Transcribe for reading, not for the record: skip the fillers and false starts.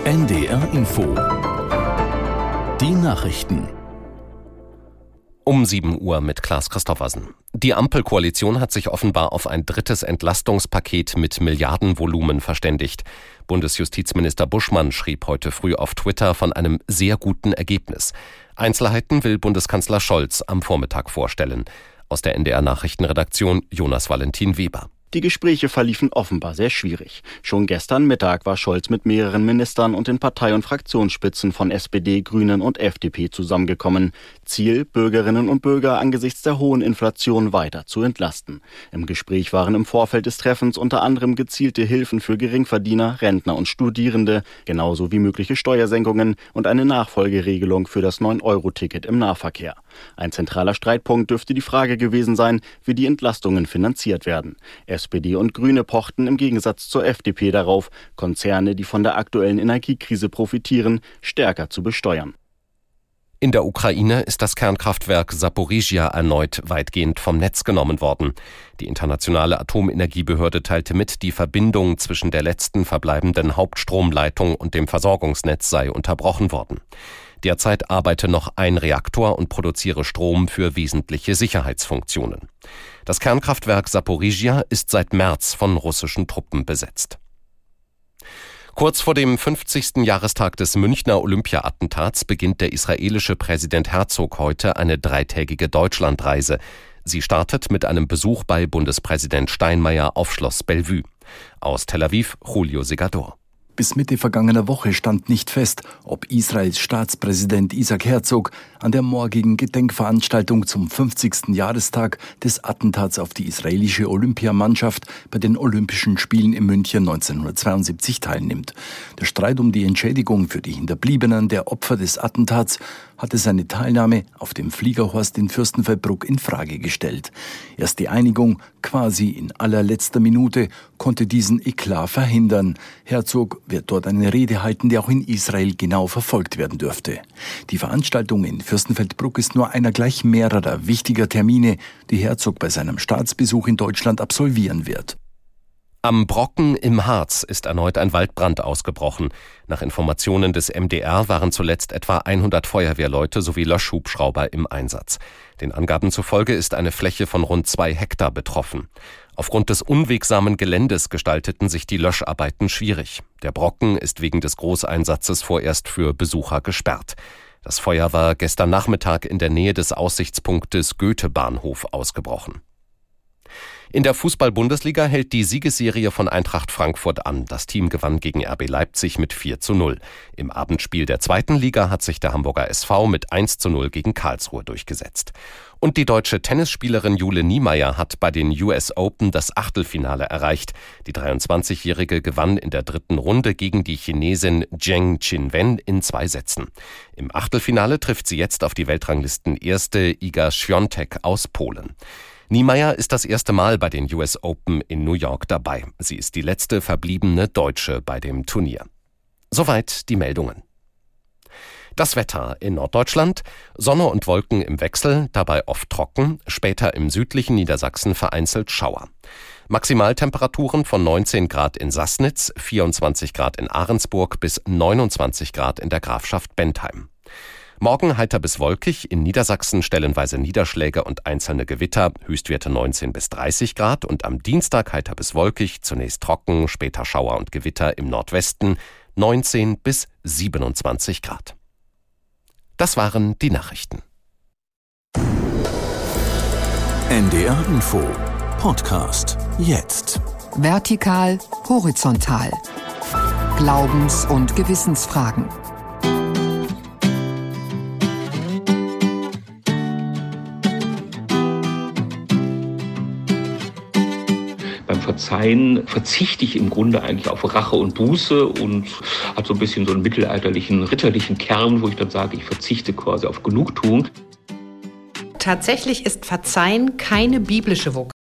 NDR Info. Die Nachrichten. Um 7 Uhr mit Klaas Christoffersen. Die Ampelkoalition hat sich offenbar auf ein drittes Entlastungspaket mit Milliardenvolumen verständigt. Bundesjustizminister Buschmann schrieb heute früh auf Twitter von einem sehr guten Ergebnis. Einzelheiten will Bundeskanzler Scholz am Vormittag vorstellen. Aus der NDR Nachrichtenredaktion Jonas Valentin Weber. Die Gespräche verliefen offenbar sehr schwierig. Schon gestern Mittag war Scholz mit mehreren Ministern und den Partei- und Fraktionsspitzen von SPD, Grünen und FDP zusammengekommen. Ziel, Bürgerinnen und Bürger angesichts der hohen Inflation weiter zu entlasten. Im Gespräch waren im Vorfeld des Treffens unter anderem gezielte Hilfen für Geringverdiener, Rentner und Studierende, genauso wie mögliche Steuersenkungen und eine Nachfolgeregelung für das 9-Euro-Ticket im Nahverkehr. Ein zentraler Streitpunkt dürfte die Frage gewesen sein, wie die Entlastungen finanziert werden. SPD und Grüne pochten im Gegensatz zur FDP darauf, Konzerne, die von der aktuellen Energiekrise profitieren, stärker zu besteuern. In der Ukraine ist das Kernkraftwerk Saporizhia erneut weitgehend vom Netz genommen worden. Die internationale Atomenergiebehörde teilte mit, die Verbindung zwischen der letzten verbleibenden Hauptstromleitung und dem Versorgungsnetz sei unterbrochen worden. Derzeit arbeite noch ein Reaktor und produziere Strom für wesentliche Sicherheitsfunktionen. Das Kernkraftwerk Saporizhia ist seit März von russischen Truppen besetzt. Kurz vor dem 50. Jahrestag des Münchner Olympia-Attentats beginnt der israelische Präsident Herzog heute eine 3-tägige Deutschlandreise. Sie startet mit einem Besuch bei Bundespräsident Steinmeier auf Schloss Bellevue. Aus Tel Aviv, Julio Segador. Bis Mitte vergangener Woche stand nicht fest, ob Israels Staatspräsident Isaac Herzog an der morgigen Gedenkveranstaltung zum 50. Jahrestag des Attentats auf die israelische Olympiamannschaft bei den Olympischen Spielen in München 1972 teilnimmt. Der Streit um die Entschädigung für die Hinterbliebenen der Opfer des Attentats hatte seine Teilnahme auf dem Fliegerhorst in Fürstenfeldbruck in Frage gestellt. Erst die Einigung, quasi in allerletzter Minute, konnte diesen Eklat verhindern. Herzog wird dort eine Rede halten, die auch in Israel genau verfolgt werden dürfte. Die Veranstaltung in Fürstenfeldbruck ist nur einer gleich mehrerer wichtiger Termine, die Herzog bei seinem Staatsbesuch in Deutschland absolvieren wird. Am Brocken im Harz ist erneut ein Waldbrand ausgebrochen. Nach Informationen des MDR waren zuletzt etwa 100 Feuerwehrleute sowie Löschhubschrauber im Einsatz. Den Angaben zufolge ist eine Fläche von rund 2 Hektar betroffen. Aufgrund des unwegsamen Geländes gestalteten sich die Löscharbeiten schwierig. Der Brocken ist wegen des Großeinsatzes vorerst für Besucher gesperrt. Das Feuer war gestern Nachmittag in der Nähe des Aussichtspunktes Goethe-Bahnhof ausgebrochen. In der Fußball-Bundesliga hält die Siegesserie von Eintracht Frankfurt an. Das Team gewann gegen RB Leipzig mit 4:0. Im Abendspiel der 2. Liga hat sich der Hamburger SV mit 1:0 gegen Karlsruhe durchgesetzt. Und die deutsche Tennisspielerin Jule Niemeyer hat bei den US Open das Achtelfinale erreicht. Die 23-Jährige gewann in der 3. Runde gegen die Chinesin Zheng Qinwen in 2 Sätzen. Im Achtelfinale trifft sie jetzt auf die Weltranglisten-Erste Iga Świątek aus Polen. Niemeyer ist das erste Mal bei den US Open in New York dabei. Sie ist die letzte verbliebene Deutsche bei dem Turnier. Soweit die Meldungen. Das Wetter in Norddeutschland: Sonne und Wolken im Wechsel, dabei oft trocken, später im südlichen Niedersachsen vereinzelt Schauer. Maximaltemperaturen von 19 Grad in Sassnitz, 24 Grad in Ahrensburg bis 29 Grad in der Grafschaft Bentheim. Morgen heiter bis wolkig, in Niedersachsen stellenweise Niederschläge und einzelne Gewitter, Höchstwerte 19 bis 30 Grad und am Dienstag heiter bis wolkig, zunächst trocken, später Schauer und Gewitter im Nordwesten, 19 bis 27 Grad. Das waren die Nachrichten. NDR Info Podcast jetzt. Vertikal, horizontal. Glaubens- und Gewissensfragen. Beim Verzeihen verzichte ich im Grunde eigentlich auf Rache und Buße und habe so ein bisschen so einen mittelalterlichen, ritterlichen Kern, wo ich dann sage, ich verzichte quasi auf Genugtuung. Tatsächlich ist Verzeihen keine biblische Vokabel.